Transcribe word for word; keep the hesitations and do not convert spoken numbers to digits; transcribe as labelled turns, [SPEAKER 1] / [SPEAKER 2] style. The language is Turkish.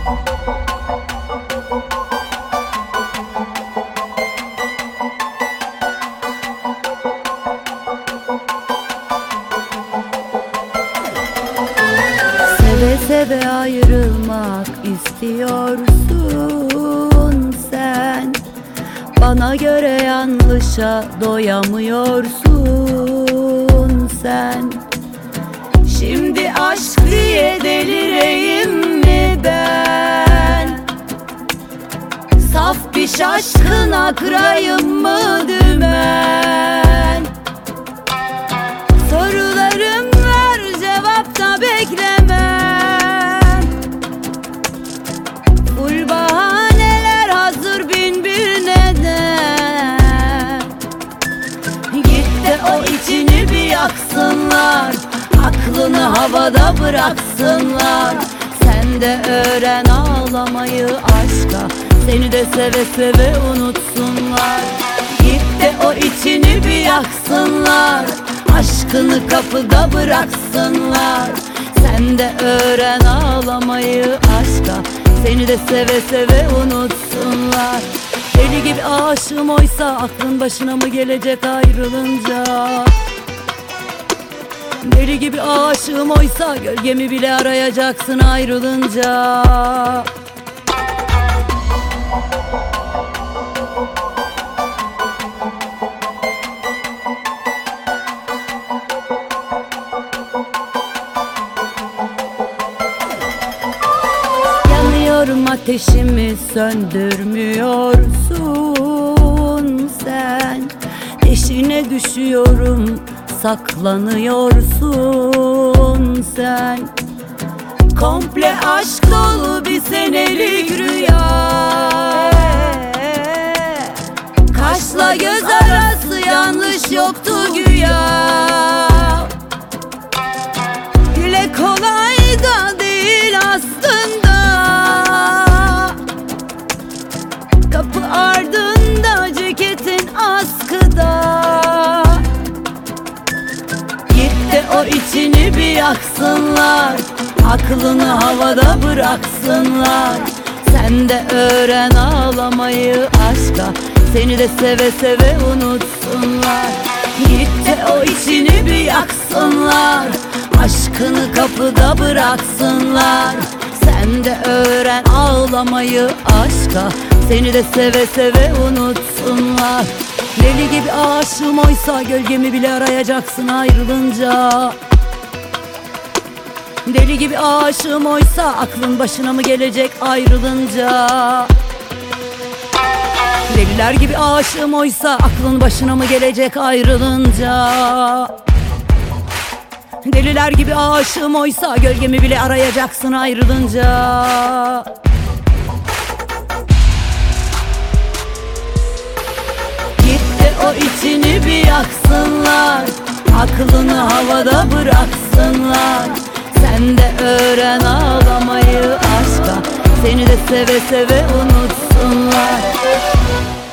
[SPEAKER 1] Seve seve ayrılmak istiyorsun sen. Bana göre yanlışa doyamıyorsun sen. Şimdi aşk diye delireyim mi ben? Saf bir şaşkın akrayım mı dümen? Sorularım var, cevapta beklemem. Full bahaneler hazır, bin bir neden. Git de o içini bir yaksınlar, aklını havada bıraksınlar. Sen de öğren ağlamayı aşka, seni de seve seve unutsunlar. Git de o içini bir yaksınlar, aşkını kapıda bıraksınlar. Sen de öğren ağlamayı aşka, seni de seve seve unutsunlar. Deli gibi aşığım oysa aklın başına mı gelecek ayrılınca? Deli gibi aşığım oysa gölgemi bile arayacaksın ayrılınca. Yanıyorum, ateşimi söndürmüyorsun sen. Peşine düşüyorum, saklanıyorsun sen. Komple aşk dolu bir senelik rüya. Kaşla göz arası yanlış yoktu güya. Dile kolay da değil aslında. Kapı ardında, ceketin askıda. O içini bir yaksınlar, aklını havada bıraksınlar. Sen de öğren ağlamayı aşka, seni de seve seve unutsunlar. Git de o içini bir yaksınlar, aşkını kapıda bıraksınlar. Sen de öğren ağlamayı aşka, seni de seve seve unutsunlar. Deli gibi aşığım oysa gölgemi bile arayacaksın ayrılınca. Deli gibi aşığım oysa aklın başına mı gelecek ayrılınca? Deliler gibi aşığım oysa aklın başına mı gelecek ayrılınca? Deliler gibi aşığım oysa gölgemi bile arayacaksın ayrılınca. O içini bir yaksınlar, aklını havada bıraksınlar. Sen de öğren ağlamayı aşka, seni de seve seve unutsunlar.